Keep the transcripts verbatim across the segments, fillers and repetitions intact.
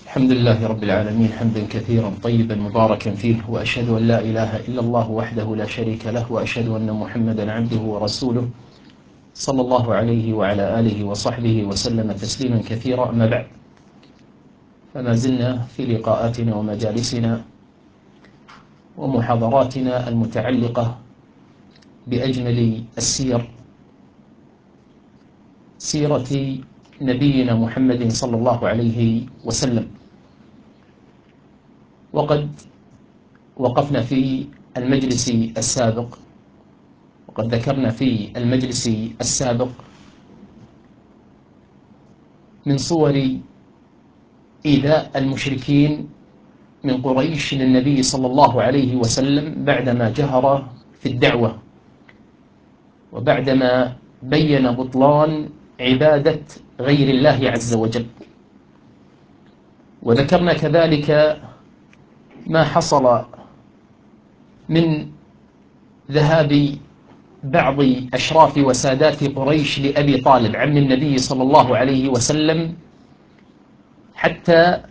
الحمد لله رب العالمين حمدا كثيرا طيبا مباركا فيه، وأشهد أن لا إله إلا الله وحده لا شريك له، وأشهد أن محمدا عبده ورسوله صلى الله عليه وعلى آله وصحبه وسلم تسليما كثيرا. أما بعد، فما زلنا في لقاءاتنا ومجالسنا ومحاضراتنا المتعلقة بأجمل السير، سيرة نبينا محمد صلى الله عليه وسلم. وقد وقفنا في المجلس السابق وقد ذكرنا في المجلس السابق من صور إيذاء المشركين من قريش للنبي صلى الله عليه وسلم بعدما جهر في الدعوة، وبعدما بين بطلان عبادة غير الله عز وجل. وذكرنا كذلك ما حصل من ذهاب بعض أشراف وسادات قريش لأبي طالب عم النبي صلى الله عليه وسلم حتى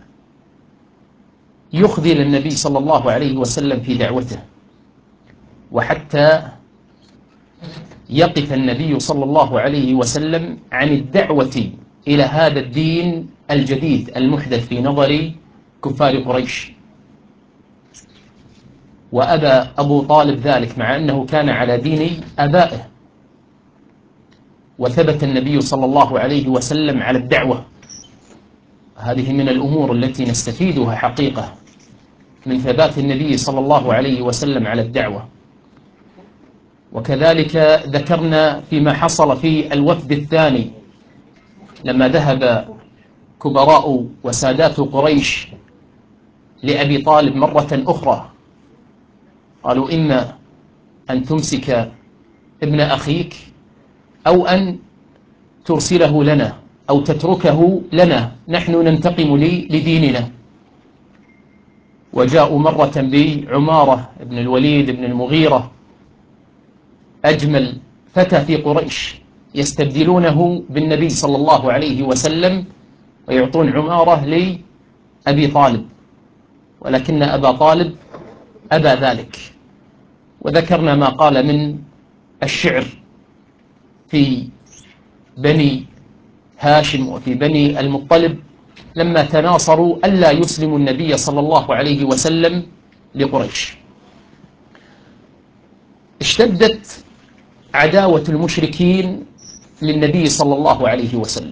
يخذل النبي صلى الله عليه وسلم في دعوته، وحتى يقف النبي صلى الله عليه وسلم عن الدعوة إلى هذا الدين الجديد المحدث في نظر كفار قريش. وأبى أبو طالب ذلك مع أنه كان على دين آبائه، وثبت النبي صلى الله عليه وسلم على الدعوة. هذه من الأمور التي نستفيدها حقيقة من ثبات النبي صلى الله عليه وسلم على الدعوة. وكذلك ذكرنا فيما حصل في الوفد الثاني لما ذهب كبراء وسادات قريش لأبي طالب مرة أخرى، قالوا: إما أن تمسك ابن أخيك أو أن ترسله لنا أو تتركه لنا، نحن ننتقم لديننا. وجاءوا مرة بعمارة بن الوليد بن المغيرة، أجمل فتى في قريش، يستبدلونه بالنبي صلى الله عليه وسلم ويعطون عمارة لأبي طالب، ولكن أبا طالب أبى ذلك. وذكرنا ما قال من الشعر في بني هاشم وفي بني المطلب لما تناصروا ألا يسلموا النبي صلى الله عليه وسلم لقريش. اشتدت عداوة المشركين للنبي صلى الله عليه وسلم،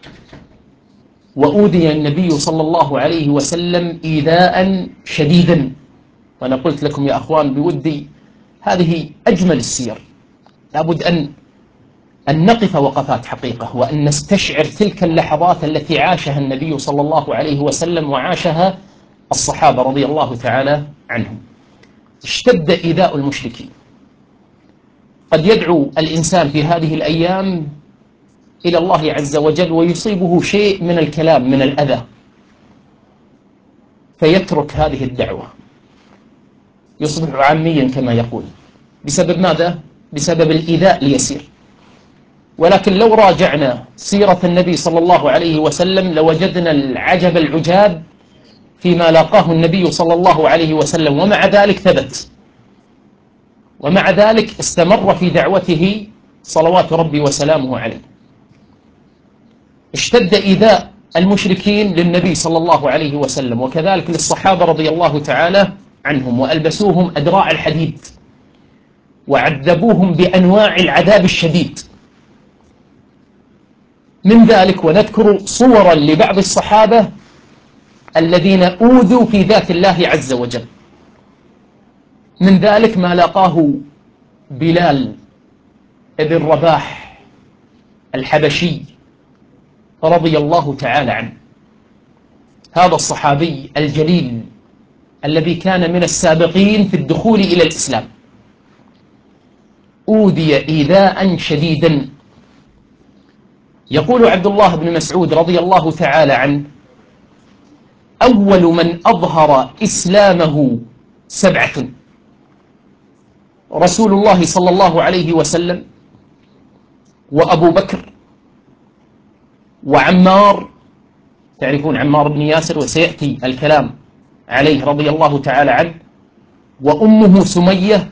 وأوذي النبي صلى الله عليه وسلم إيذاء شديدا. وأنا قلت لكم يا أخوان بودي هذه أجمل السير، لابد أن أن نقف وقفات حقيقة، وأن نستشعر تلك اللحظات التي عاشها النبي صلى الله عليه وسلم وعاشها الصحابة رضي الله تعالى عنهم. اشتد إيذاء المشركين. قد يدعو الإنسان في هذه الأيام إلى الله عز وجل ويصيبه شيء من الكلام من الأذى، فيترك هذه الدعوة، يصبح عاميا كما يقول. بسبب ماذا؟ بسبب الإيذاء اليسير. ولكن لو راجعنا سيرة النبي صلى الله عليه وسلم لوجدنا العجب العجاب فيما لاقاه النبي صلى الله عليه وسلم، ومع ذلك ثبت، ومع ذلك استمر في دعوته صلوات ربي وسلامه عليه. اشتد إيذاء المشركين للنبي صلى الله عليه وسلم، وكذلك للصحابة رضي الله تعالى عنهم، وألبسوهم أدراع الحديد وعذبوهم بأنواع العذاب الشديد. من ذلك ونذكر صورا لبعض الصحابة الذين أوذوا في ذات الله عز وجل. من ذلك ما لاقاه بلال ابن رباح الحبشي رضي الله تعالى عنه. هذا الصحابي الجليل الذي كان من السابقين في الدخول إلى الإسلام أوذي إيذاء شديدا. يقول عبد الله بن مسعود رضي الله تعالى عنه: أول من أظهر إسلامه سبعة: رسول الله صلى الله عليه وسلم، وأبو بكر، وعمار، تعرفون عمار بن ياسر وسيأتي الكلام عليه رضي الله تعالى عنه، وأمه سمية،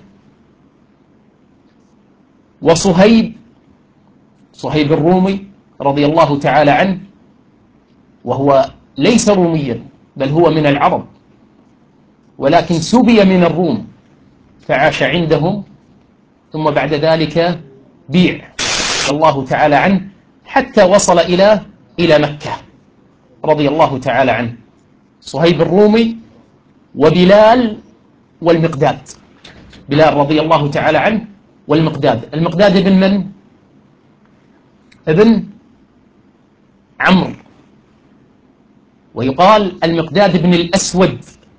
وصهيب صهيب الرومي رضي الله تعالى عنه، وهو ليس روميا بل هو من العرب، ولكن سبي من الروم فعاش عندهم، ثم بعد ذلك بيع الله تعالى عنه حتى وصل إلى إلى مكة رضي الله تعالى عنه. صهيب الرومي وبلال والمقداد، بلال رضي الله تعالى عنه والمقداد. المقداد ابن من؟ ابن عمرو، ويقال المقداد بن الأسود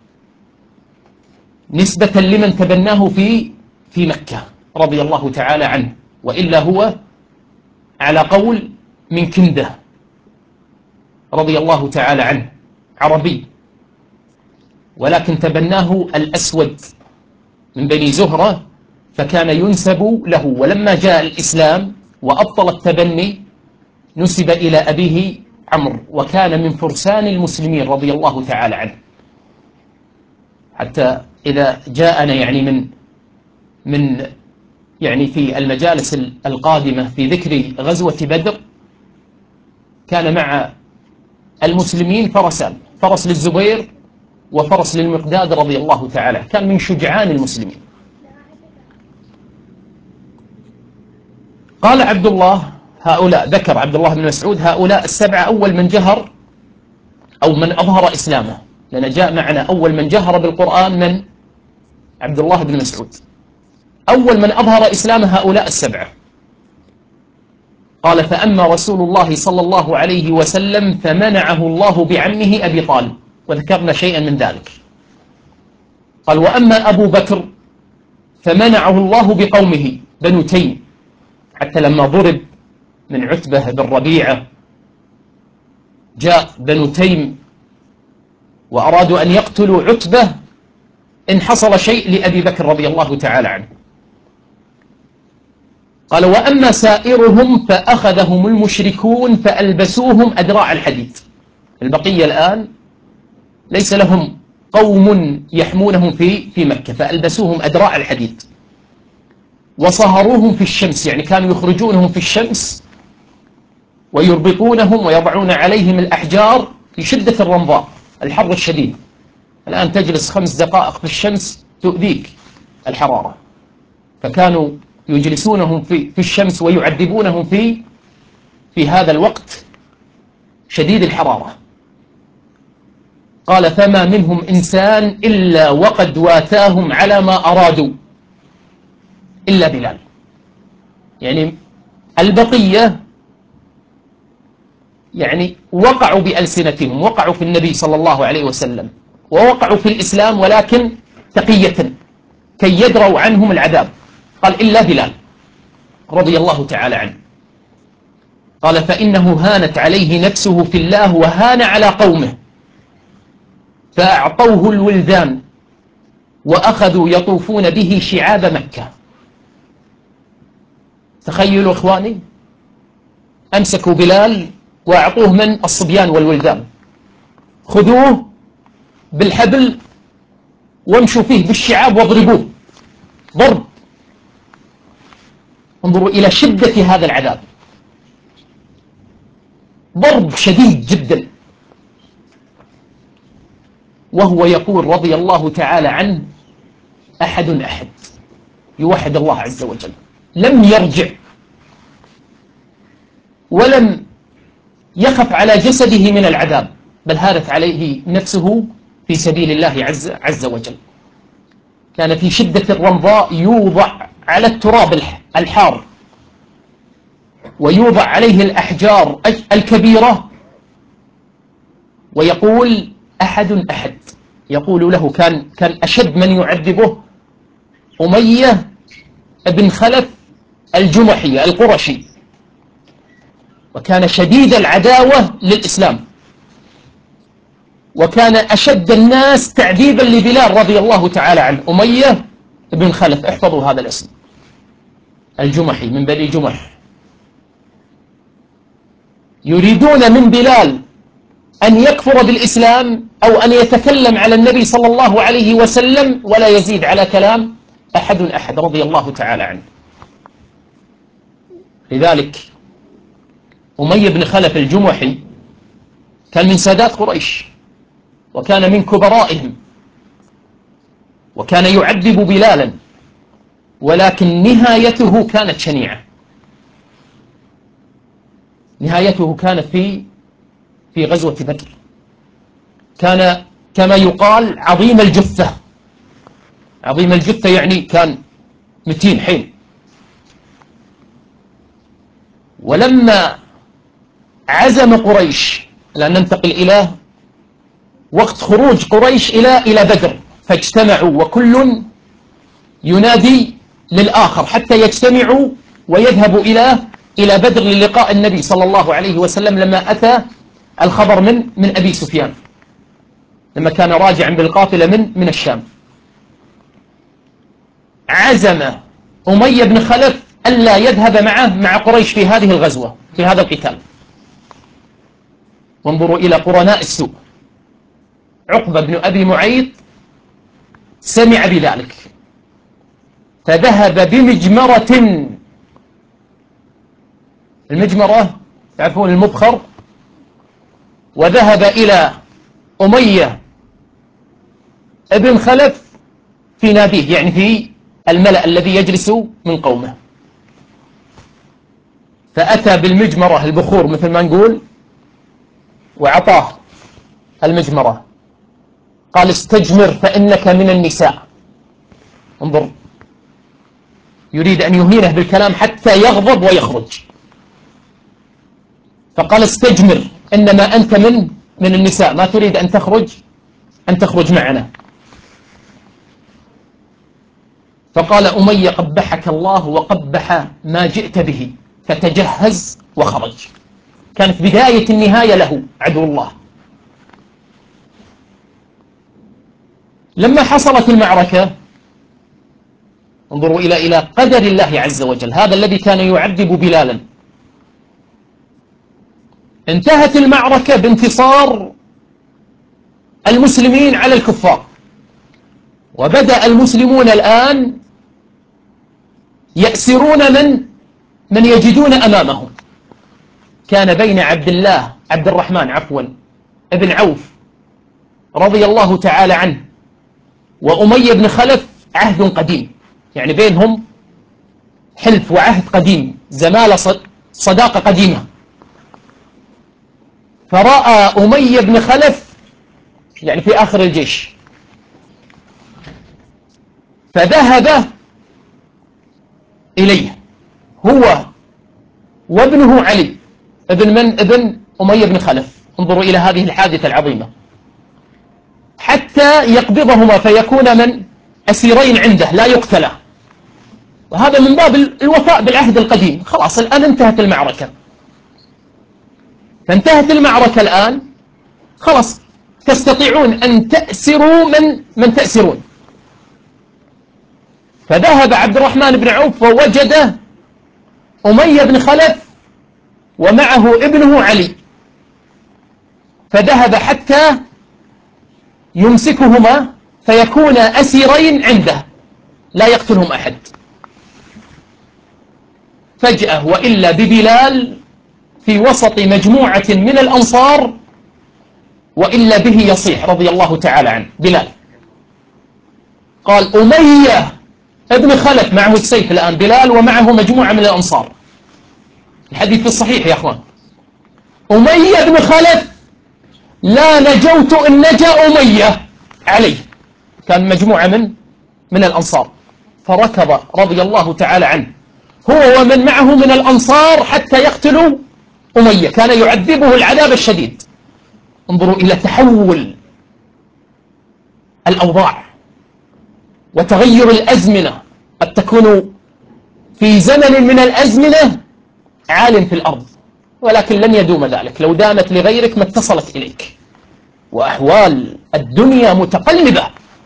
نسبة لمن تبناه في في مكة رضي الله تعالى عنه، وإلا هو على قول من كندة رضي الله تعالى عنه، عربي، ولكن تبناه الأسود من بني زهرة فكان ينسب له، ولما جاء الإسلام وأبطل التبني نسب إلى أبيه عمرو، وكان من فرسان المسلمين رضي الله تعالى عنه. حتى إذا جاءنا يعني من من يعني في المجالس القادمة في ذكر غزوة بدر، كان مع المسلمين فرسان، فرس للزبير وفرس للمقداد رضي الله تعالى، كان من شجعان المسلمين. قال عبد الله هؤلاء، ذكر عبد الله بن مسعود هؤلاء السبعة أول من جهر أو من أظهر إسلامه، لأن جاء معنا أول من جهر بالقرآن من؟ عبد الله بن مسعود. أول من أظهر إسلام هؤلاء السبعة. قال فأما رسول الله صلى الله عليه وسلم فمنعه الله بعمه أبي طالب، وذكرنا شيئا من ذلك. قال وأما أبو بكر فمنعه الله بقومه بنو تيم، حتى لما ضرب من عتبة بن ربيعة جاء بنو تيم وأرادوا أن يقتلوا عتبة إن حصل شيء لأبي بكر رضي الله تعالى عنه. قال وأما سائرهم فأخذهم المشركون فألبسوهم أدراع الحديد. البقية الآن ليس لهم قوم يحمونهم في في مكة، فألبسوهم أدراع الحديد وصهروهم في الشمس، يعني كانوا يخرجونهم في الشمس ويربطونهم ويضعون عليهم الأحجار في شدة الرمضاء الحر الشديد. الآن تجلس خمس دقائق في الشمس تؤذيك الحرارة، فكانوا يجلسونهم في في الشمس ويعذبونهم في في هذا الوقت شديد الحرارة. قال فما منهم إنسان إلا وقد واتاهم على ما أرادوا إلا بلال. يعني البقية يعني وقعوا بألسنتهم، وقعوا في النبي صلى الله عليه وسلم ووقعوا في الإسلام، ولكن تقية كي يدروا عنهم العذاب. قال إلا بلال رضي الله تعالى عنه. قال فإنه هانت عليه نفسه في الله وهان على قومه، فأعطوه الولدان وأخذوا يطوفون به شعاب مكة. تخيلوا إخواني، أمسكوا بلال وأعطوه من الصبيان والولدان، خذوه بالحبل وامشوا فيه بالشعاب واضربوه ضرب. انظروا إلى شدة هذا العذاب، ضرب شديد جدا. وهو يقول رضي الله تعالى عنه أحد أحد، يوحد الله عز وجل، لم يرجع ولم يخف على جسده من العذاب، بل هانت عليه نفسه في سبيل الله عز, عز وجل. كان في شدة الرمضاء يوضع على التراب الحار ويوضع عليه الأحجار الكبيرة ويقول أحد أحد، يقول له كان كان أشد من يعذبه أمية بن خلف الجمحي القرشي، وكان شديد العداوة للإسلام، وكان أشد الناس تعذيبا لبلال رضي الله تعالى عنه. أمية بن خلف، احفظوا هذا الاسم، الجمحي من بني جمح. يريدون من بلال أن يكفر بالإسلام أو أن يتكلم على النبي صلى الله عليه وسلم ولا يزيد على كلام أحد أحد رضي الله تعالى عنه. لذلك أمية بن خلف الجمحي كان من سادات قريش وكان من كبرائهم وكان يعذب بلالا، ولكن نهايته كانت شنيعة. نهايته كانت في في غزوة بدر. كان كما يقال عظيم الجثة. عظيم الجثة يعني كان متين حيل. ولما عزم قريش، لأن ننتقل إلى وقت خروج قريش إلى إلى بدر، فاجتمعوا وكل ينادي للآخر حتى يجتمعوا ويذهبوا إلى إلى بدر للقاء النبي صلى الله عليه وسلم لما أتى الخبر من من أبي سفيان، لما كان راجعا بالقافلة من من الشام. عزم أمية بن خلف ألا يذهب معه مع قريش في هذه الغزوة، في هذا القتال. وانظروا إلى قرناء السوء. عقبة بن أبي معيط سمع بذلك فذهب بمجمرة. المجمرة تعرفون المبخر، وذهب إلى أمية ابن خلف في ناديه، يعني في الملأ الذي يجلس من قومه، فأتى بالمجمرة البخور مثل ما نقول وعطاه المجمرة، قال استجمر فإنك من النساء. انظر، يريد أن يهينه بالكلام حتى يغضب ويخرج، فقال استجمر إنما أنت من من النساء، ما تريد أن تخرج أن تخرج معنا. فقال أمية قبحك الله وقبح ما جئت به، فتجهز وخرج. كانت بداية النهاية له عدو الله. لما حصلت المعركة، انظروا إلى إلى قدر الله عز وجل، هذا الذي كان يعذب بلالا. انتهت المعركة بانتصار المسلمين على الكفار، وبدأ المسلمون الآن يأسرون من من يجدون أمامهم. كان بين عبد الله عبد الرحمن عفوا ابن عوف رضي الله تعالى عنه وأمية بن خلف عهد قديم، يعني بينهم حلف وعهد قديم، زمالة صداقة قديمة. فرأى أمية بن خلف يعني في آخر الجيش، فذهب إليه هو وابنه علي ابن من ابن أمية بن خلف. انظروا إلى هذه الحادثة العظيمة، حتى يقبضهما فيكون من أسيرين عنده لا يقتلا. وهذا من باب الوفاء بالعهد القديم. خلاص الآن انتهت المعركة، فانتهت المعركة الآن، خلاص تستطيعون أن تأسروا من من تأسرون. فذهب عبد الرحمن بن عوف ووجد أمية بن خلف ومعه ابنه علي، فذهب حتى يمسكهما فيكون أسيرين عنده لا يقتلهم أحد. فجأة وإلا ببلال في وسط مجموعة من الأنصار، وإلا به يصيح رضي الله تعالى عنه. بلال قال أمية ابن خلف معه السيف الآن، بلال ومعه مجموعة من الأنصار، الحديث في الصحيح يا أخوان. أمية ابن خلف لا نجوت إن نجا أمية عليه، كان مجموعة من من الأنصار، فركض رضي الله تعالى عنه هو ومن معه من الأنصار حتى يقتلوا أمية، كان يعذبه العذاب الشديد. انظروا إلى تحول الأوضاع وتغير الأزمنة. قد تكون في زمن من الأزمنة عالم في الأرض، ولكن لن يدوم ذلك. لو دامت لغيرك ما اتصلت إليك. وأحوال الدنيا متقلبة،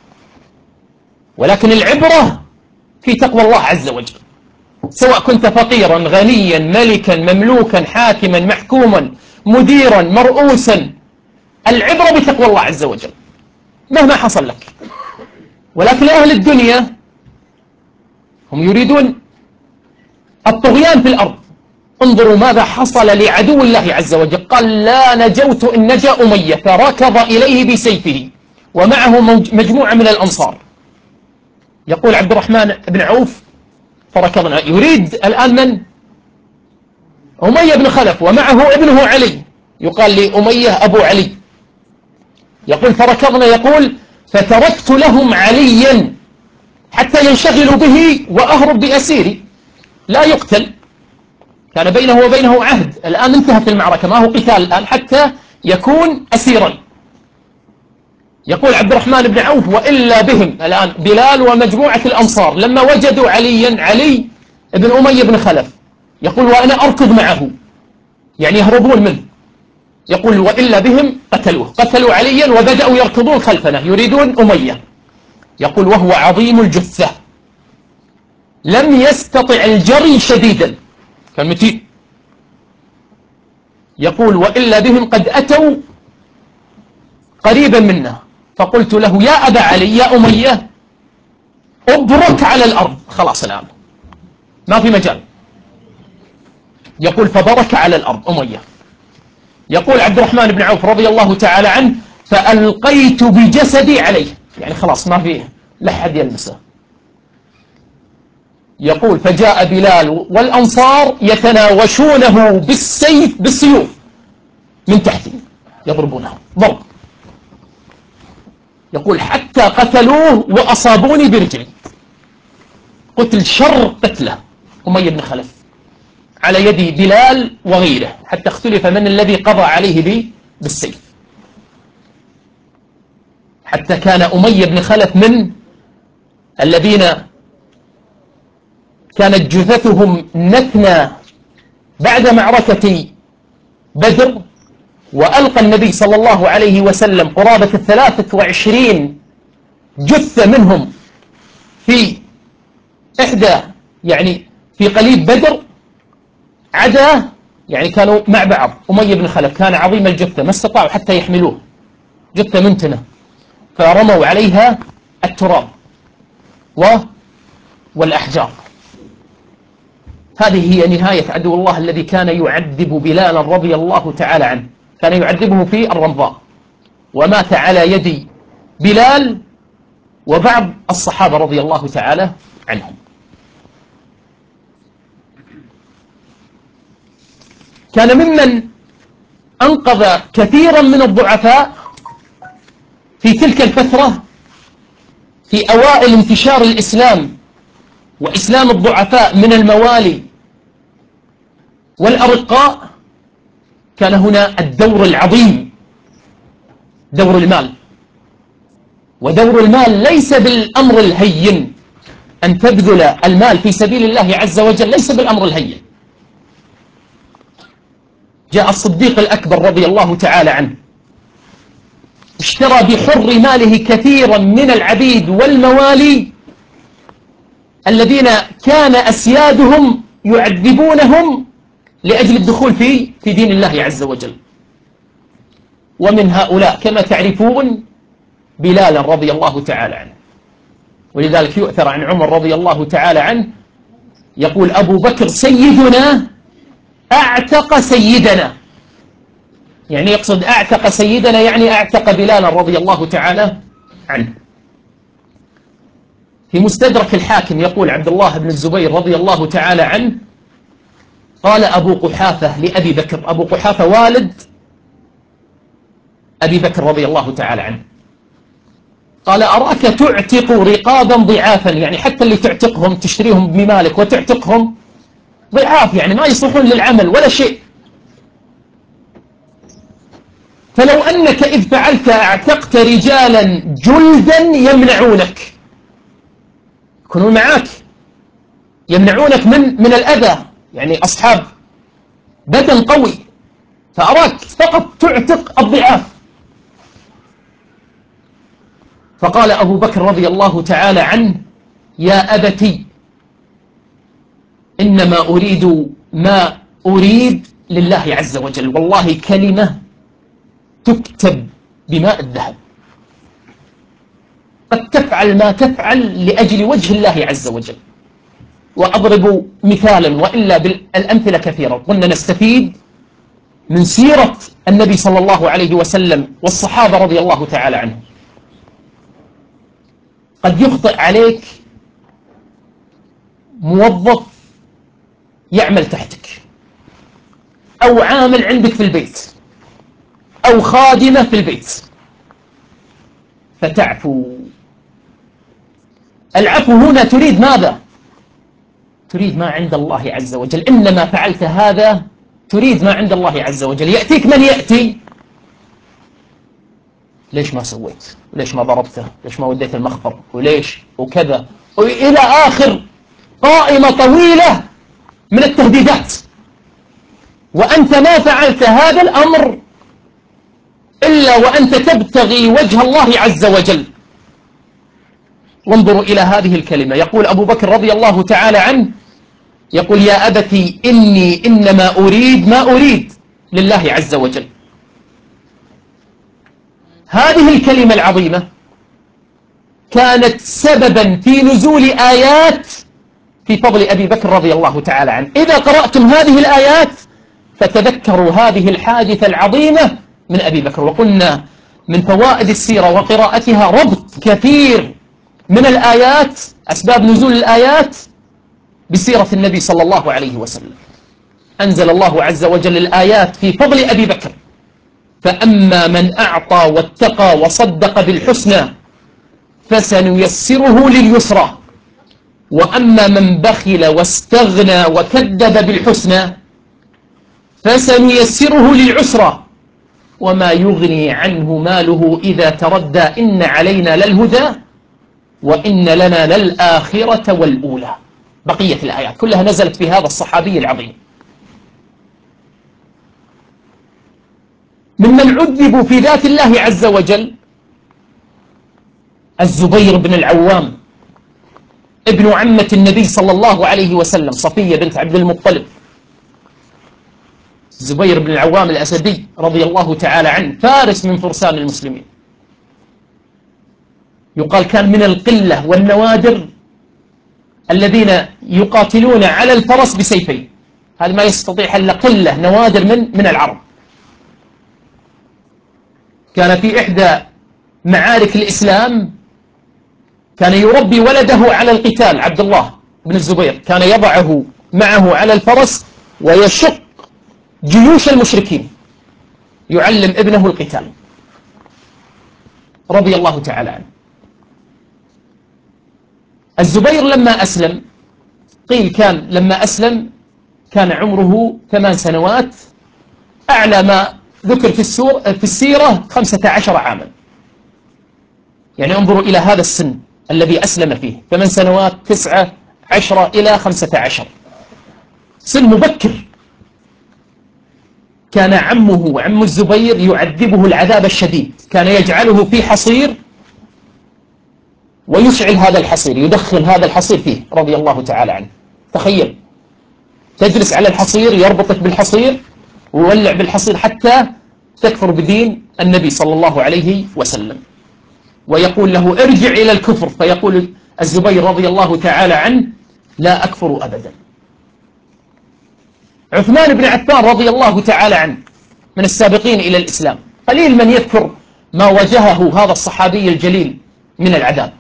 ولكن العبرة في تقوى الله عز وجل. سواء كنت فقيرا غنيا ملكا مملوكا حاكما محكوما مديرا مرؤوسا، العبرة بتقوى الله عز وجل مهما حصل لك. ولكن أهل الدنيا هم يريدون الطغيان في الأرض. انظروا ماذا حصل لعدو الله عز وجل، قال لا نجوت إن نجا أمية، فركض إليه بسيفه ومعه مجموعة من الأنصار. يقول عبد الرحمن بن عوف فركضنا، يريد الآن من؟ أمية بن خلف ومعه ابنه علي، يقال لأمية أبو علي. يقول فركضنا، يقول فتركت لهم عليا حتى ينشغلوا به وأهرب بأسيري لا يقتل. كان بينه وبينه عهد، الآن انتهت المعركة، ما هو قتال الآن، حتى يكون أسيرا. يقول عبد الرحمن بن عوف وإلا بهم الآن بلال ومجموعة الأنصار لما وجدوا عليا، علي بن أمية بن خلف، يقول وأنا أركض معه، يعني يهربون منه. يقول وإلا بهم قتلوه، قتلوا عليا وبدأوا يركضون خلفنا يريدون أمية. يقول وهو عظيم الجثة لم يستطع الجري شديدا، كان متين. يقول وإلا بهم قد أتوا قريبا منا، فقلت له يا أبا علي يا أمية أبرك على الأرض، خلاص الآن ما في مجال. يقول فبرك على الأرض أمية. يقول عبد الرحمن بن عوف رضي الله تعالى عنه فألقيت بجسدي عليه، يعني خلاص ما فيه لحد يلمسه. يقول فجاء بلال والأنصار يتناوشونه بالسيف بالسيوف من تحتي يضربونه ضرب. يقول حتى قتلوه وأصابوني برجلي، قتل شر قتله أمية بن خلف على يد بلال وغيره، حتى اختلف من الذي قضى عليه بالسيف، حتى كان أمية بن خلف من الذين كانت جثثهم نتنى بعد معركة بدر، وألقى النبي صلى الله عليه وسلم قرابة الثلاثة وعشرين جثة منهم في إحدى يعني في قليب بدر، عدا يعني كانوا مع بعض. أمية بن خلف كان عظيم الجثة ما استطاعوا حتى يحملوه، جثة منتنة، فرموا عليها التراب والأحجار. هذه هي نهاية عدو الله الذي كان يعذب بلالا رضي الله تعالى عنه، كان يعذبه في الرمضاء، ومات على يد بلال وبعض الصحابة رضي الله تعالى عنهم. كان ممن أنقذ كثيرا من الضعفاء في تلك الفترة في أوائل انتشار الإسلام وإسلام الضعفاء من الموالي والأرقاء، كان هنا الدور العظيم دور المال. ودور المال ليس بالأمر الهين، أن تبذل المال في سبيل الله عز وجل ليس بالأمر الهين. جاء الصديق الأكبر رضي الله تعالى عنه اشترى بحر ماله كثيرا من العبيد والموالي الذين كان أسيادهم يعذبونهم لأجل الدخول في في دين الله عز وجل. ومن هؤلاء كما تعرفون بلال رضي الله تعالى عنه. ولذلك يؤثر عن عمر رضي الله تعالى عنه يقول أبو بكر سيدنا أعتق سيدنا، يعني يقصد أعتق سيدنا يعني أعتق بلالا رضي الله تعالى عنه. في مستدرك الحاكم يقول عبد الله بن الزبير رضي الله تعالى عنه قال أبو قحافة لأبي بكر، أبو قحافة والد أبي بكر رضي الله تعالى عنه، قال أراك تعتق رقابا ضعافا، يعني حتى اللي تعتقهم تشتريهم بمالك وتعتقهم ضعاف، يعني ما يصلحون للعمل ولا شيء. فلو أنك إذ فعلت اعتقت رجالا جلدا يمنعونك، يكونون معاك يمنعونك من من الأذى، يعني أصحاب بدن قوي، فأراك فقط تعتق الضعاف. فقال أبو بكر رضي الله تعالى عنه يا أبتي إنما أريد ما أريد لله عز وجل، والله كلمة تكتب بماء الذهب. قد تفعل ما تفعل لأجل وجه الله عز وجل. وأضرب مثالا وإلا بالأمثلة كثيرة. قلنا نستفيد من سيرة النبي صلى الله عليه وسلم والصحابة رضي الله تعالى عنهم. قد يخطئ عليك موظف يعمل تحتك، أو عامل عندك في البيت، أو خادمة في البيت، فتعفو. العفو هنا تريد ماذا؟ تريد ما عند الله عز وجل. إنما فعلت هذا تريد ما عند الله عز وجل. يأتيك من يأتي، ليش ما سويت؟ وليش ما ضربته؟ ليش ما وديت المخبر؟ وليش؟ وكذا، وإلى آخر قائمة طويلة من التهديدات، وأنت ما فعلت هذا الأمر إلا وأنت تبتغي وجه الله عز وجل. وانظروا إلى هذه الكلمة. يقول أبو بكر رضي الله تعالى عنه، يقول: يا أبتي إني إنما أريد ما أريد لله عز وجل. هذه الكلمة العظيمة كانت سببا في نزول آيات في فضل أبي بكر رضي الله تعالى عنه. إذا قرأتم هذه الآيات فتذكروا هذه الحادثة العظيمة من أبي بكر. وقلنا من فوائد السيرة وقراءتها ربط كثير من الآيات، أسباب نزول الآيات بسيرة النبي صلى الله عليه وسلم. أنزل الله عز وجل الآيات في فضل أبي بكر: فأما من أعطى واتقى وصدق بالحسنى فسنيسره لليسرى، وأما من بخل واستغنى وكذب بالحسنى فسنيسره للعسرى، وما يغني عنه ماله إذا تردى، إن علينا للهدى وإن لنا للآخرة والأولى. بقية الآيات كلها نزلت في هذا الصحابي العظيم. ممن عذبوا في ذات الله عز وجل الزبير بن العوام ابن عمة النبي صلى الله عليه وسلم، صفية بنت عبد المطلب. الزبير بن العوام الأسدي رضي الله تعالى عنه، فارس من فرسان المسلمين. يقال كان من القلة والنوادر الذين يقاتلون على الفرس بسيفين. هذا ما يستطيع إلا قلة نوادر من من العرب. كان في إحدى معارك الإسلام كان يربي ولده على القتال. عبد الله بن الزبير كان يضعه معه على الفرس ويشق جيوش المشركين، يعلم ابنه القتال رضي الله تعالى عنه. الزبير لما أسلم، قيل كان لما أسلم كان عمره ثمان سنوات، أعلى ما ذكر في, السور في السيرة خمسة عشر عاما. يعني انظروا إلى هذا السن الذي أسلم فيه، ثمان سنوات، تسعة عشرة إلى خمسة عشر، سن مبكر. كان عمه عم الزبير يعذبه العذاب الشديد، كان يجعله في حصير ويشعل هذا الحصير، يدخن هذا الحصير فيه رضي الله تعالى عنه. تخيل تجلس على الحصير، يربطك بالحصير ويولع بالحصير حتى تكفر بدين النبي صلى الله عليه وسلم، ويقول له ارجع إلى الكفر، فيقول الزبير رضي الله تعالى عنه لا أكفر أبدا. عثمان بن عفان رضي الله تعالى عنه من السابقين إلى الإسلام، قليل من يذكر ما واجهه هذا الصحابي الجليل من العذاب.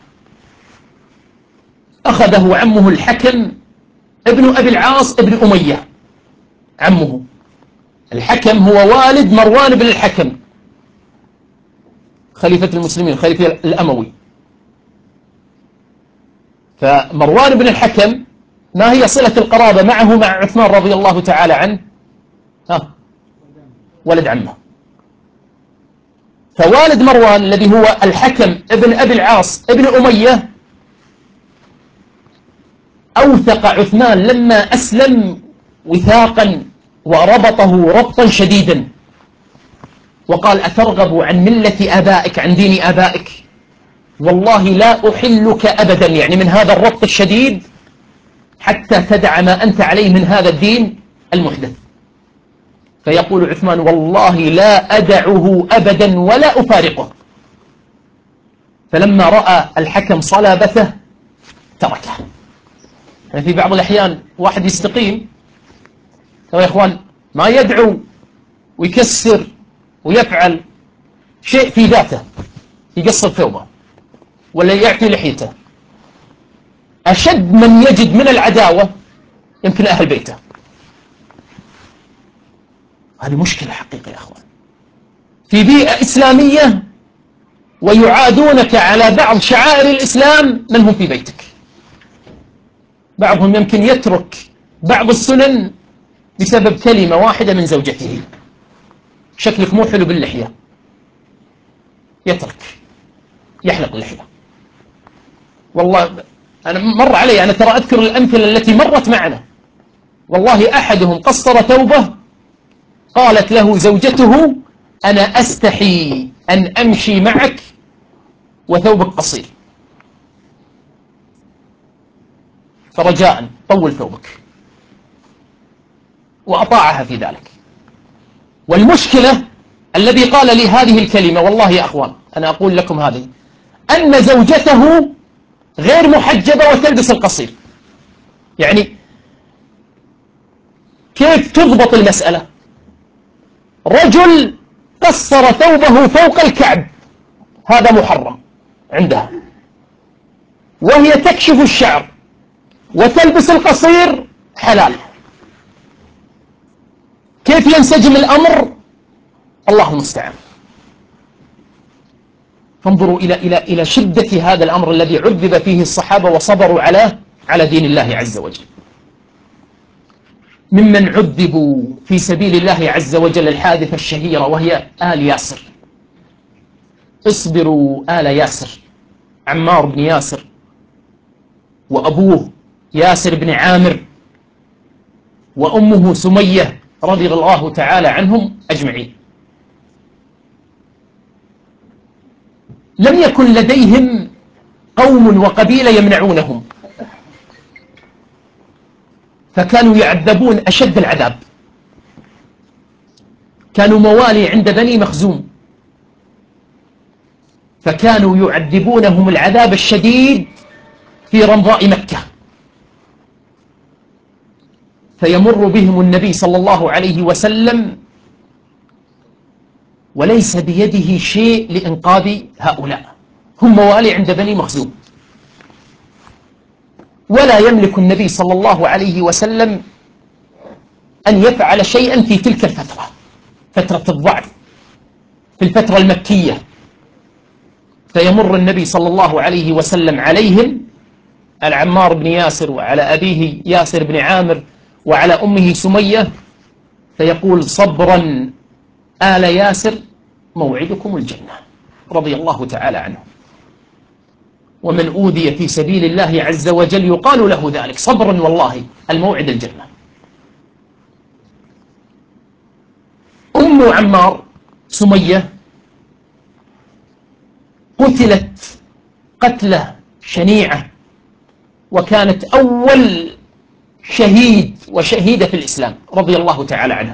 أخذه عمه الحكم ابن أبي العاص ابن أمية. عمه الحكم هو والد مروان بن الحكم خليفة المسلمين، خليفة الأموي. فمروان بن الحكم ما هي صلة القرابة معه مع عثمان رضي الله تعالى عنه؟ ها، ولد عمه. فوالد مروان الذي هو الحكم ابن أبي العاص ابن أمية أوثق عثمان لما أسلم وثاقا وربطه ربطا شديدا، وقال أترغب عن ملة آبائك، عن دين آبائك؟ والله لا أحلك أبدا، يعني من هذا الربط الشديد، حتى تدع ما أنت عليه من هذا الدين المحدث. فيقول عثمان والله لا أدعه أبدا ولا أفارقه. فلما رأى الحكم صلابته تركه. يعني في بعض الأحيان واحد يستقيم يا إخوان ما يدعو ويكسر ويفعل شيء في ذاته، يقصر ثوبه ولا يعفي لحيته، أشد من يجد من العداوة يمكن أهل بيته. هذه مشكلة حقيقية يا أخوان في بيئة إسلامية، ويعادونك على بعض شعائر الإسلام من هم في بيتك. بعضهم يمكن يترك بعض السنن بسبب كلمة واحدة من زوجته، شكلك مو حلو باللحية، يترك يحلق اللحية. والله أنا مر علي، أنا ترى أذكر الأمثلة التي مرت معنا. والله أحدهم قصر ثوبه، قالت له زوجته أنا أستحي أن أمشي معك وثوبك قصير، فرجاء طول ثوبك، وأطاعها في ذلك. والمشكلة الذي قال لي هذه الكلمة والله يا أخوان أنا أقول لكم هذه، أن زوجته غير محجبة وتلبس القصير. يعني كيف تضبط المسألة؟ رجل قصر ثوبه فوق الكعب هذا محرم عندها، وهي تكشف الشعر وتلبس القصير حلال. كيف ينسجم الأمر؟ الله المستعان. فانظروا إلى إلى إلى شدة هذا الأمر الذي عذب فيه الصحابة وصبروا على على دين الله عز وجل. ممن عذبوا في سبيل الله عز وجل الحادثة الشهيرة وهي آل ياسر. اصبروا آل ياسر، عمار بن ياسر وأبوه ياسر بن عامر وأمه سمية رضي الله تعالى عنهم أجمعين. لم يكن لديهم قوم وقبيلة يمنعونهم، فكانوا يعذبون أشد العذاب. كانوا موالي عند بني مخزوم، فكانوا يعذبونهم العذاب الشديد في رمضاء مكة. فيمر بهم النبي صلى الله عليه وسلم وليس بيده شيء لإنقاذ هؤلاء، هم موالي عند بني مخزوم، ولا يملك النبي صلى الله عليه وسلم أن يفعل شيئا في تلك الفترة، فترة الضعف في الفترة المكية. فيمر النبي صلى الله عليه وسلم عليهم، على عمار بن ياسر وعلى أبيه ياسر بن عامر وعلى أمه سمية، فيقول صبرا آل ياسر موعدكم الجنة، رضي الله تعالى عنه. ومن أوذي في سبيل الله عز وجل يقال له ذلك، صبرا والله الموعد الجنة. أم عمار سمية قتلت قتلة شنيعة، وكانت أول شهيد وشهيدة في الإسلام رضي الله تعالى عنها.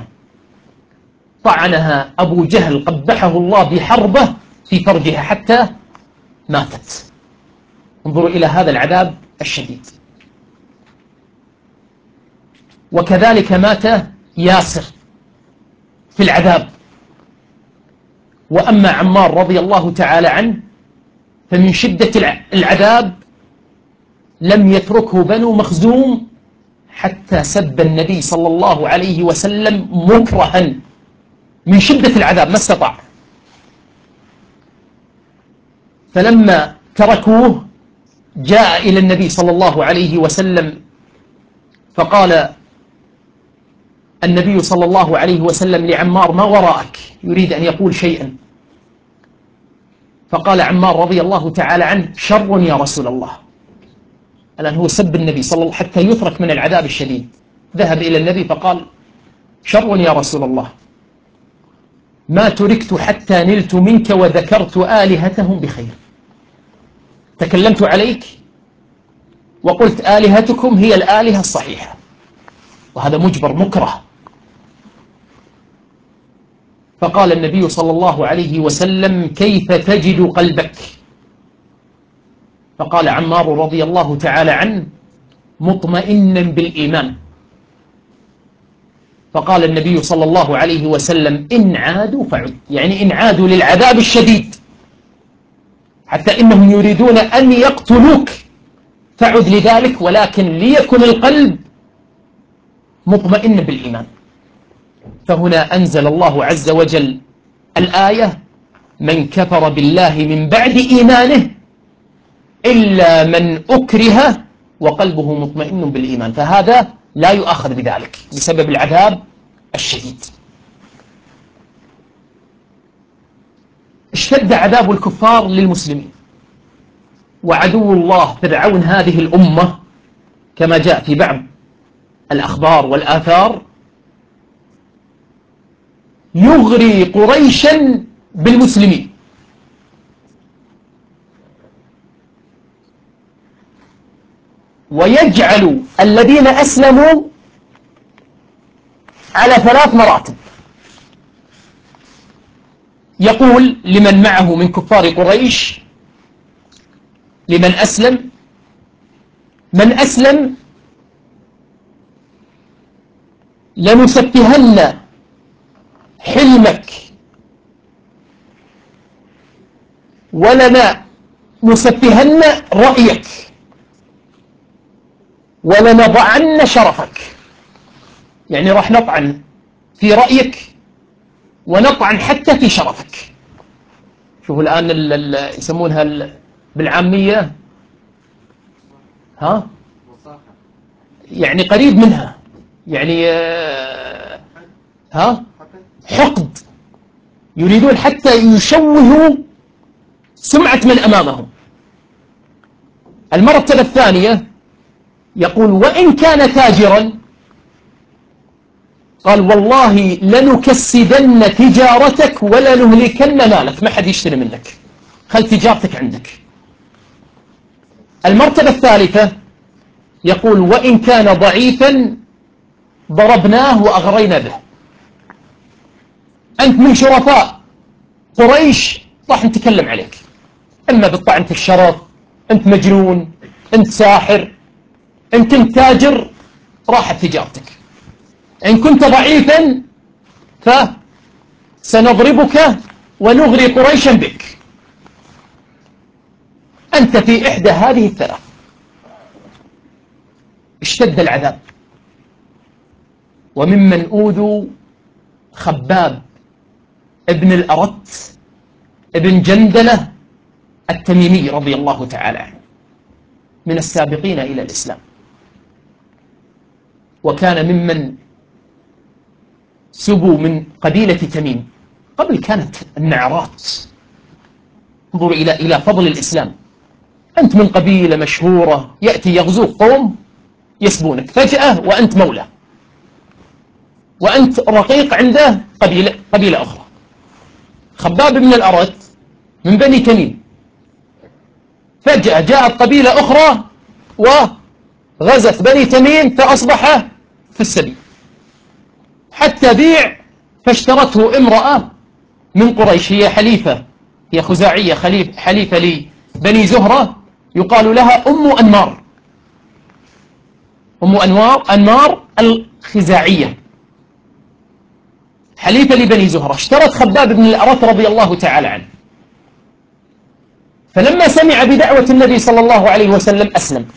طعنها أبو جهل قبحه الله بحربة في فرجها حتى ماتت. انظروا إلى هذا العذاب الشديد. وكذلك مات ياسر في العذاب. وأما عمار رضي الله تعالى عنه فمن شدة العذاب لم يتركه بنو مخزوم حتى سب النبي صلى الله عليه وسلم مكرها من شدة العذاب، ما استطاع. فلما تركوه جاء إلى النبي صلى الله عليه وسلم، فقال النبي صلى الله عليه وسلم لعمار ما وراءك، يريد أن يقول شيئا. فقال عمار رضي الله تعالى عنه شر يا رسول الله. الآن هو سب النبي صلى الله عليه وسلم حتى يترك من العذاب الشديد. ذهب إلى النبي فقال شر يا رسول الله، ما تركت حتى نلت منك وذكرت آلهتهم بخير. تكلمت عليك وقلت آلهتكم هي الآلهة الصحيحة، وهذا مجبر مكره. فقال النبي صلى الله عليه وسلم: كيف تجد قلبك؟ فقال عمار رضي الله تعالى عنه: مطمئنا بالإيمان. فقال النبي صلى الله عليه وسلم: إن عادوا فعد، يعني إن عادوا للعذاب الشديد حتى إنهم يريدون أن يقتلوك فعد لذلك، ولكن ليكن القلب مطمئن بالإيمان. فهنا أنزل الله عز وجل الآية: من كفر بالله من بعد إيمانه إلا من أكره وقلبه مطمئن بالإيمان، فهذا لا يؤاخذ بذلك بسبب العذاب الشديد. اشتد عذاب الكفار للمسلمين، وعدو الله فرعون هذه الأمة كما جاء في بعض الأخبار والآثار يغري قريشا بالمسلمين، ويجعل الذين أسلموا على ثلاث مراتب. يقول لمن معه من كفار قريش لمن أسلم: من أسلم لنسفهن حلمك ولنا نسفهن رأيك ولنضعن شرفك، يعني راح نطعن في رأيك ونطعن حتى في شرفك. شوفوا الآن ال ال يسمونها ال بالعامية ها يعني قريب منها، يعني آه ها حقد، يريدون حتى يشوهوا سمعة من أمامهم. المرتبة الثانية يقول: وإن كان تاجرا، قال: والله لنكسدن تجارتك ولا نهلكن مالك، ما حد يشتري منك، خل تجارتك عندك. المرتبة الثالثة يقول: وإن كان ضعيفا ضربناه وأغرينا به، أنت من شرفاء قريش راح نتكلم عليك، إما بالطعن في الشرف، أنت مجنون، أنت ساحر، أنت تاجر، راحت تجارتك. إن كنت ضعيفا فسنضربك ونغري قريشا بك. أنت في إحدى هذه الثلاث. اشتد العذاب. وممن أوذوا خباب ابن الأرت ابن جندلة التميمي رضي الله تعالى عنه، من السابقين إلى الإسلام، وكان ممن سبوا من قبيلة تميم. قبل كانت النعرات. انظروا إلى إلى فضل الإسلام. أنت من قبيلة مشهورة، يأتي يغزوك قوم يسبونك فجأة وأنت مولى، وأنت رقيق عنده قبيلة, قبيلة أخرى. خباب بن الأرت من بني تميم، فجأة جاءت قبيلة أخرى وغزت بني تميم فأصبح في السبيل، حتى بيع فاشترته امرأة من قريش، هي حليفة، هي خزاعية حليفة لبني زهرة، يقال لها أم أنمار، أم أنوار أنمار الخزاعية، حليفة لبني زهرة. اشترت خباب بن الأرت رضي الله تعالى عنه، فلما سمع بدعوة النبي صلى الله عليه وسلم أسلم،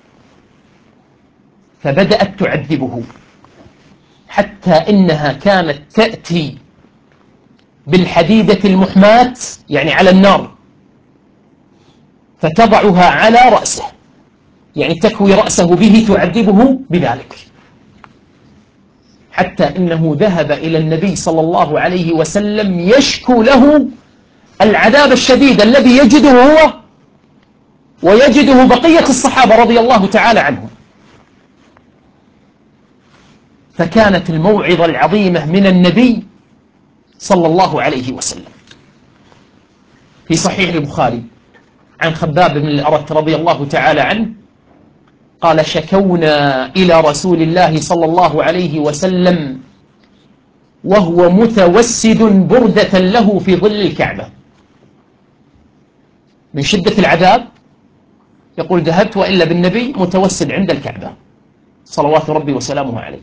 فبدأت تعذبه، حتى إنها كانت تأتي بالحديدة المحماة، يعني على النار، فتضعها على رأسه، يعني تكوي رأسه به، تعذبه بذلك، حتى إنه ذهب إلى النبي صلى الله عليه وسلم يشكو له العذاب الشديد الذي يجده هو ويجده بقية الصحابة رضي الله تعالى عنهم. فكانت الموعظة العظيمة من النبي صلى الله عليه وسلم. في صحيح البخاري عن خباب بن الأرت رضي الله تعالى عنه قال: شكونا إلى رسول الله صلى الله عليه وسلم وهو متوسد بردة له في ظل الكعبة من شدة العذاب. يقول ذهبت وإلا بالنبي متوسد عند الكعبة صلوات ربي وسلامه عليه.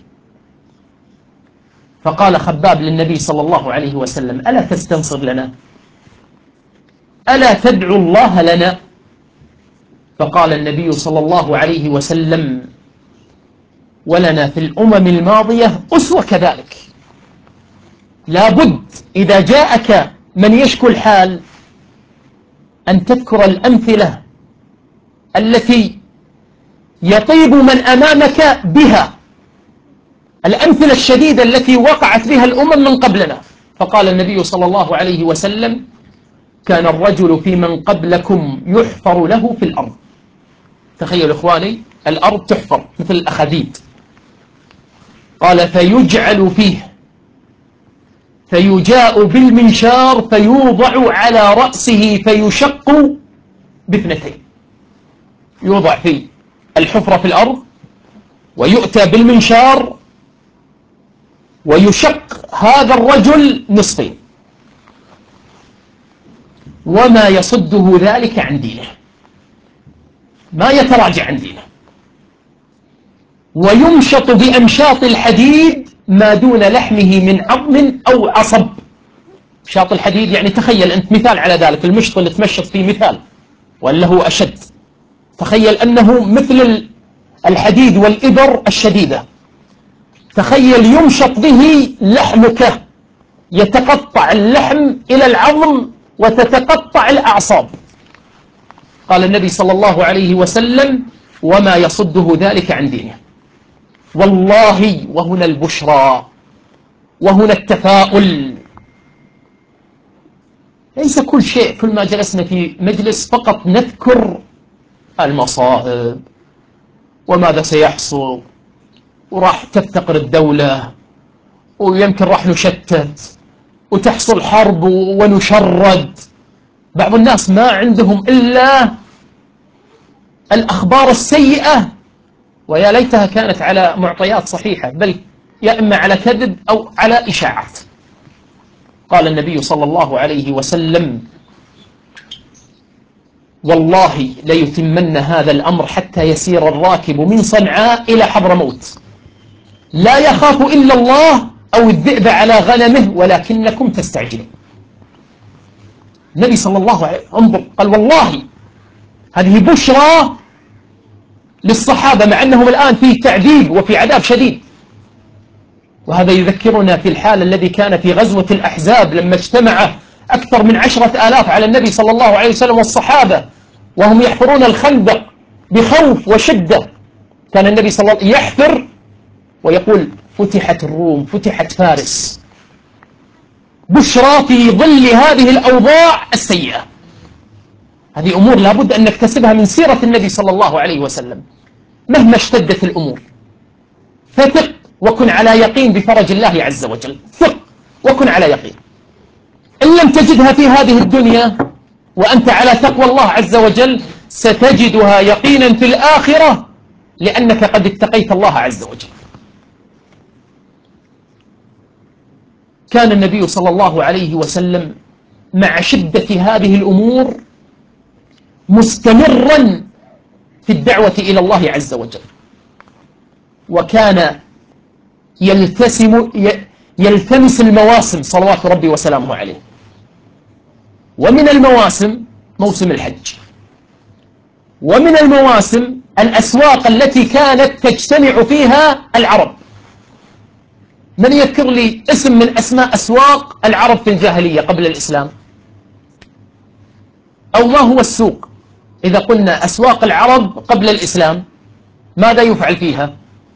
فقال خباب للنبي صلى الله عليه وسلم ألا تستنصر لنا، ألا تدعو الله لنا؟ فقال النبي صلى الله عليه وسلم ولنا في الأمم الماضية أسوة كذلك. لابد إذا جاءك من يشكو الحال أن تذكر الأمثلة التي يطيب من أمامك بها، الأمثلة الشديدة التي وقعت بها الأمم من قبلنا. فقال النبي صلى الله عليه وسلم كان الرجل في من قبلكم يحفر له في الأرض. تخيل إخواني، الأرض تحفر مثل الأخاديد. قال فيجعل فيه فيجاء بالمنشار فيوضع على رأسه فيشق باثنتين. يوضع في الحفرة في الأرض ويؤتى بالمنشار ويشق هذا الرجل نصفين، وما يصده ذلك عن دينه، ما يتراجع عن دينه. ويمشط بأمشاط الحديد ما دون لحمه من عظم أو عصب. مشاط الحديد يعني تخيل أنت مثال على ذلك، المشط اللي تمشط فيه مثال ولا هو أشد. تخيل أنه مثل الحديد والإبر الشديدة. تخيل يمشط به لحمك، يتقطع اللحم إلى العظم وتتقطع الأعصاب. قال النبي صلى الله عليه وسلم وما يصده ذلك عن دينه. والله وهنا البشرى وهنا التفاؤل. ليس كل شيء كل ما جلسنا في مجلس فقط نذكر المصائب وماذا سيحصل وراح تفتقر الدولة ويمكن راح نشتت وتحصل حرب ونشرد. بعض الناس ما عندهم إلا الأخبار السيئة، ويا ليتها كانت على معطيات صحيحة، بل يا إما على كذب أو على إشاعات. قال النبي صلى الله عليه وسلم والله ليتمن هذا الأمر حتى يسير الراكب من صنعاء إلى حضرموت لا يخاف إلا الله أو الذئب على غنمه ولكنكم تستعجلون. النبي صلى الله عليه وسلم انظر قال والله هذه بشرى للصحابة مع أنهم الآن في تعذيب وفي عذاب شديد. وهذا يذكرنا في الحال الذي كان في غزوة الأحزاب لما اجتمع أكثر من عشرة آلاف على النبي صلى الله عليه وسلم والصحابة وهم يحفرون الخندق بخوف وشدة. كان النبي صلى الله عليه وسلم يحفر ويقول فتحت الروم فتحت فارس. بشرى في ظل هذه الأوضاع السيئة. هذه أمور لابد أن نكتسبها من سيرة النبي صلى الله عليه وسلم. مهما اشتدت الأمور فثق وكن على يقين بفرج الله عز وجل. ثق وكن على يقين. إن لم تجدها في هذه الدنيا وأنت على تقوى الله عز وجل ستجدها يقينا في الآخرة، لأنك قد اتقيت الله عز وجل. كان النبي صلى الله عليه وسلم مع شدة هذه الأمور مستمرا في الدعوة إلى الله عز وجل، وكان يلتسم يلتمس المواسم صلوات ربي وسلامه عليه. ومن المواسم موسم الحج، ومن المواسم الأسواق التي كانت تجتمع فيها العرب. من يذكر لي اسم من أسماء أسواق العرب في الجاهلية قبل الإسلام؟ أو ما هو السوق؟ إذا قلنا أسواق العرب قبل الإسلام ماذا يفعل فيها؟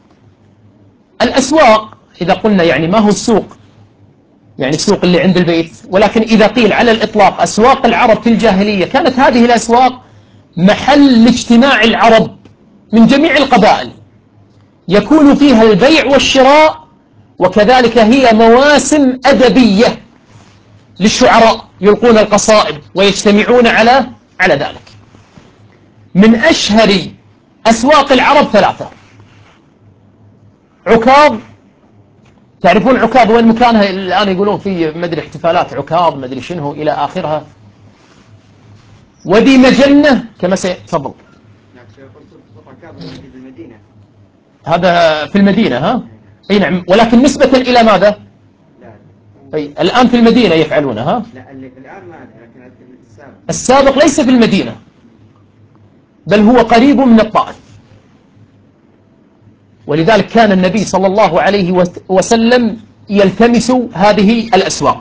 الأسواق إذا قلنا يعني ما هو السوق؟ يعني السوق اللي عند البيت. ولكن إذا قيل على الإطلاق أسواق العرب في الجاهلية، كانت هذه الأسواق محل لاجتماع العرب من جميع القبائل، يكون فيها البيع والشراء، وكذلك هي مواسم أدبية للشعراء يلقون القصائد ويجتمعون على على ذلك. من أشهر أسواق العرب ثلاثة: عكاظ تعرفون عكاظ وين مكانها الآن؟ يقولون في مدري احتفالات عكاظ مدري شنو إلى آخرها. ودي مجنة كما سيتفضل. هذا في المدينة ها؟ اي نعم، ولكن نسبة إلى ماذا؟ أي الآن في المدينة يفعلونها. لا الآن ما لكن السابق السابق ليس في المدينة، بل هو قريب من الطائف. ولذلك كان النبي صلى الله عليه وسلم يلتمس هذه الأسواق.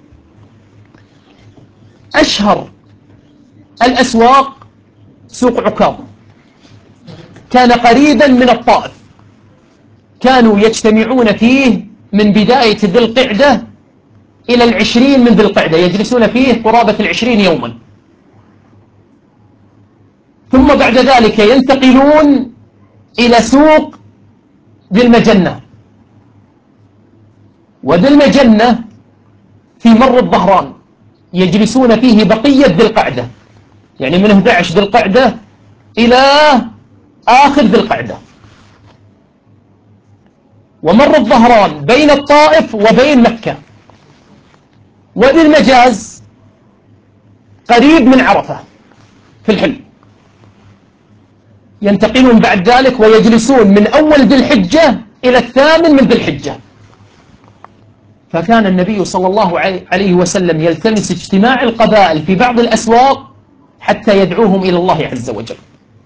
أشهر الأسواق سوق عكاظ، كان قريبا من الطائف، كانوا يجتمعون فيه من بداية ذي القعدة إلى العشرين من ذي القعدة، يجلسون فيه قرابة العشرين يوما، ثم بعد ذلك ينتقلون إلى سوق ذي المجنة. وذي المجنة في مر الظهران يجلسون فيه بقية ذي القعدة، يعني من أحد عشر ذي القعدة إلى آخر ذي القعدة. ومر الظهران بين الطائف وبين مكة. وذي المجاز قريب من عرفة في الحلم. ينتقلون بعد ذلك ويجلسون من أول ذي الحجة إلى الثامن من ذي الحجة. فكان النبي صلى الله عليه وسلم يلتمس اجتماع القبائل في بعض الأسواق حتى يدعوهم إلى الله عز وجل.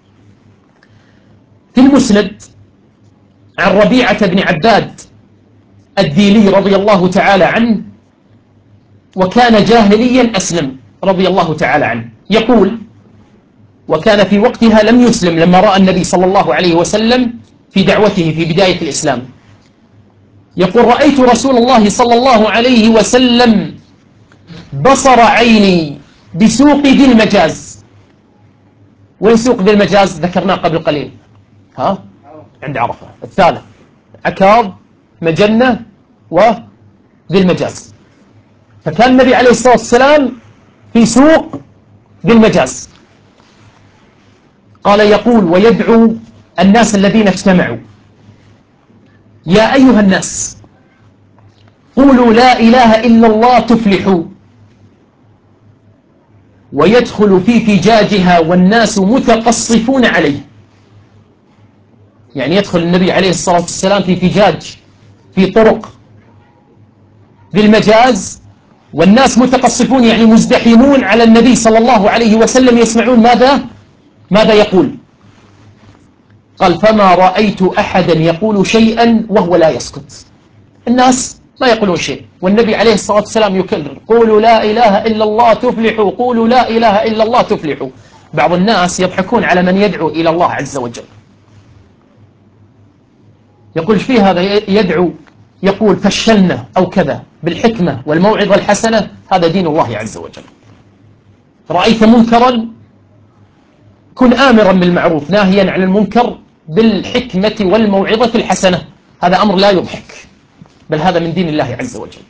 في المسند عن ربيعة بن عباد الديلي رضي الله تعالى عنه، وكان جاهليا أسلم رضي الله تعالى عنه، يقول: وكان في وقتها لم يسلم لما رأى النبي صلى الله عليه وسلم في دعوته في بداية الإسلام، يقول: رأيت رسول الله صلى الله عليه وسلم بصر عيني بسوق ذي المجاز. وين سوق ذي المجاز؟ ذكرناه قبل قليل، ها؟ عند عرفة. الثالث عكاظ، مجنة، وذي المجاز. فكان النبي عليه الصلاة والسلام في سوق ذي المجاز. قال يقول ويدعو الناس الذين اجتمعوا: يا أيها الناس قولوا لا إله إلا الله تفلحوا. ويدخل في فجاجها والناس متقصفون عليه، يعني يدخل النبي عليه الصلاة والسلام في فجاج في طرق ذي المجاز والناس متقصفون، يعني مزدحمون على النبي صلى الله عليه وسلم يسمعون ماذا ماذا يقول. قال: فما رأيت أحدا يقول شيئا وهو لا يسكت. الناس ما يقولون شيء والنبي عليه الصلاة والسلام يكرر: قولوا لا إله إلا الله تفلحوا، قولوا لا إله إلا الله تفلحوا. بعض الناس يضحكون على من يدعو إلى الله عز وجل، يقول في هذا يدعو يقول فشلنا أو كذا، بالحكمة والموعظة الحسنة، هذا دين الله عز وجل. رأيت منكرا كن آمرا بالمعروف ناهيا عن المنكر بالحكمة والموعظة الحسنة، هذا أمر لا يضحك، بل هذا من دين الله عز وجل.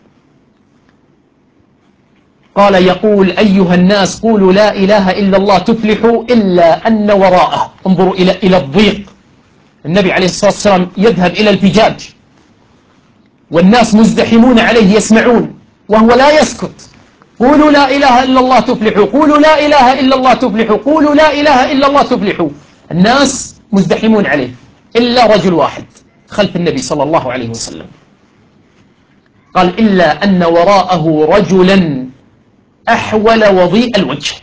قال يقول: أيها الناس قولوا لا إله إلا الله تفلحوا، إلا أن وراءه، انظروا إلى إلى الضيق. النبي عليه الصلاة والسلام يذهب إلى الفجاج والناس مزدحمون عليه يسمعون وهو لا يسكت: قولوا لا إله إلا الله تفلحوا، قولوا لا إله إلا الله تفلحوا، قولوا لا إله إلا الله تفلحوا. الناس مزدحمون عليه إلا رجل واحد خلف النبي صلى الله عليه وسلم. قال: إلا أن وراءه رجلا أحول وضيء الوجه.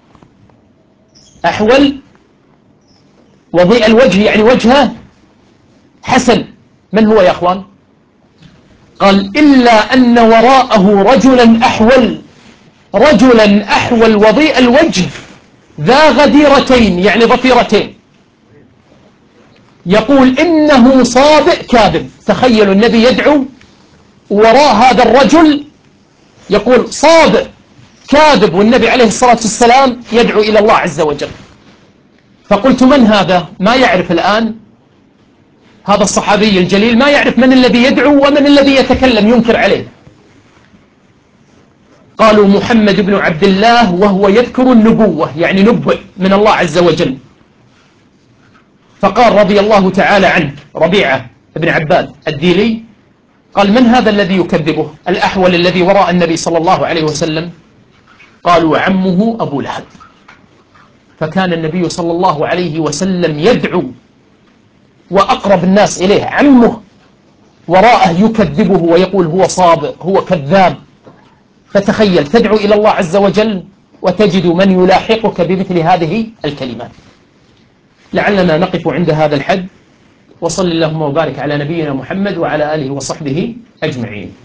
أحول وضيء الوجه يعني وجهه حسن. من هو يا أخوان؟ قال: إلا أن وراءه رجلا أحول، رجلا أحول وضيء الوجه ذا غديرتين يعني ضفيرتين. يقول: إنه صابئ كاذب. تخيلوا النبي يدعو وراء هذا الرجل يقول صابئ كاذب، والنبي عليه الصلاة والسلام يدعو إلى الله عز وجل. فقلت: من هذا؟ ما يعرف الآن هذا الصحابي الجليل، ما يعرف من الذي يدعو ومن الذي يتكلم ينكر عليه. قالوا: محمد بن عبد الله، وهو يذكر النبوة يعني نبئ من الله عز وجل. فقال رضي الله تعالى عنه ربيعة بن عباد الديلي: قال: من هذا الذي يكذبه؟ الأحول الذي وراء النبي صلى الله عليه وسلم. قالوا: عمه أبو لهب. فكان النبي صلى الله عليه وسلم يدعو وأقرب الناس إليه عمه وراءه يكذبه ويقول هو صابئ، هو كذاب. فتخيل، تدعو إلى الله عز وجل وتجد من يلاحقك بمثل هذه الكلمات. لعلنا نقف عند هذا الحد، وصل اللهم وبارك على نبينا محمد وعلى آله وصحبه أجمعين.